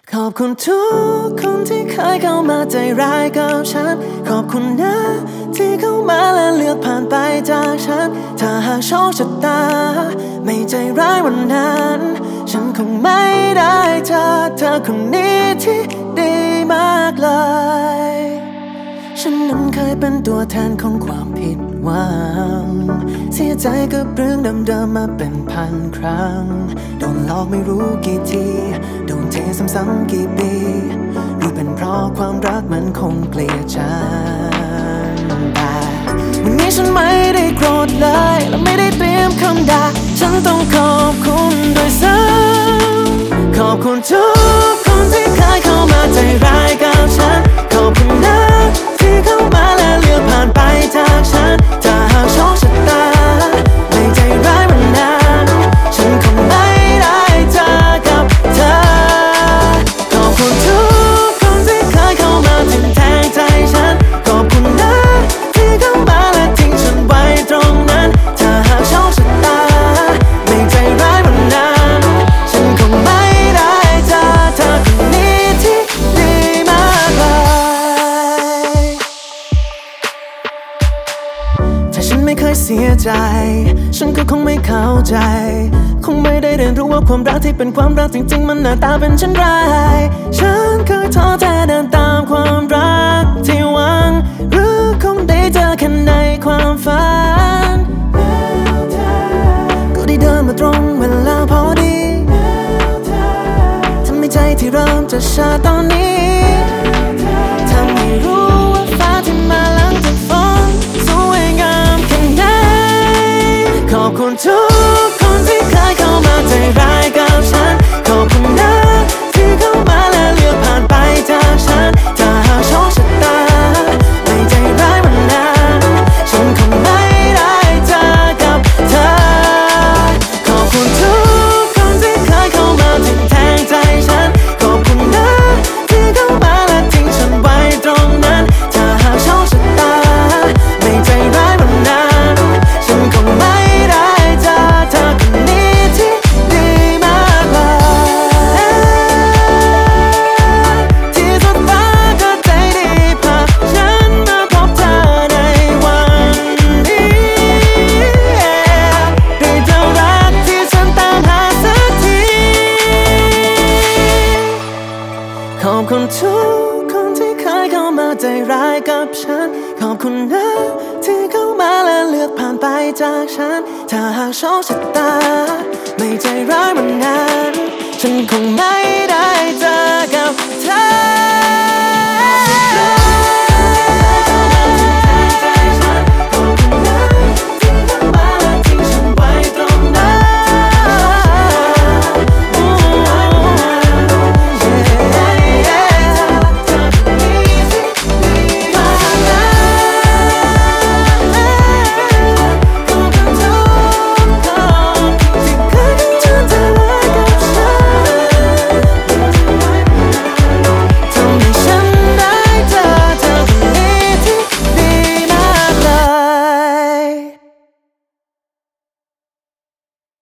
ขอบคุณทุกคนที่เคยเข้ามาใจร้ายกับฉันขอบคุณนะที่เข้ามาและเลือกผ่านไปจากฉันถ้าหากโชคชะตาไม่ใจร้ายวันนั้นฉันคงไม่ได้เจอเธอคนนี้ที่ดีมากเลยฉันนั้นเคยเป็นตัวแทนของความผิดหวังเสียใจกับเรื่องเดิมๆมาเป็นพันครั้งโดนหลอกไม่รู้กี่ทีโดนเทซ้ำๆกี่ปีหรือเป็นเพราะความรักมันคงเกลียดฉันแต่วันนี้ฉันไม่ได้โกรธเลยและไม่ได้เตรียมคำด่าฉันต้องขอบคุณด้วยซ้ำขอบคุณทุกคนที่เคยเข้ามาใจร้ายกับฉันขอบคุณนะที่เข้ามาและเลือกผ่านไปจากฉันถ้าหากโชคชะตาไม่ใจร้ายวันนั้นฉันคงไม่ได้เจอกับเธอขอบคุณทุกคนที่เคยเข้ามาทิ่มแทงใจฉันขอบคุณนะที่เข้ามาและทิ้งฉันไว้ตรงนั้นถ้าหากโชคชะตาไม่ใจร้ายวันนั้นฉันคงไม่ได้เจอเธอคนนี้ที่ดีมากเลยถ้าฉันไม่เคยเสียใจฉันก็คงไม่เข้าใจคงไม่ได้เรียนรู้ว่าความรักที่เป็นความรักจริงๆมันหน้าตาเป็นเช่นไรฉันเคยท้อแท้เดินตามความรักที่หวังหรือคงได้เจอแค่ในความฝันก็ได้เดินมาตรงเวลาพอดีทำให้ใจที่เริ่มจะชาตอนนี้ทำให้รู้ว่าฟ้าที่มาหลังจากฝนสวยงามแค่ไหนขอบคุณทุกคนที่เคยเข้ามาใจร้ายกับฉันขอบคุณนะที่เข้ามาและเลือกผ่านไปจากฉันถ้าหากโชคชะตาไม่ใจร้ายวันนั้นฉันคงไม่ได้เจอกับเธอขอบคุณทุกคนที่เคยเข้ามาทิ่มแทงใจฉันขอบคุณนะที่เข้ามาและทิ้งฉันไว้ตรงนั้นถ้าหากโชคชะตาไม่ใจร้ายวันนั้นฉันคงไม่ได้เจอเธอคนนี้ที่ดีมากเลยที่สุดฟ้าก็ใจดีพาฉันมาพบเธอในวันนี้ได้เจอรักที่ฉันตามหาสักทีขอบคุณทุกคนที่เคยเข้ามาใจร้ายกับฉันขอบคุณนะที่เข้ามาและเลือกผ่านไปจากฉันถ้าหากโชคชะตาไม่ใจร้ายวันนั้นฉันคงไม่ได้เจอกับเธอ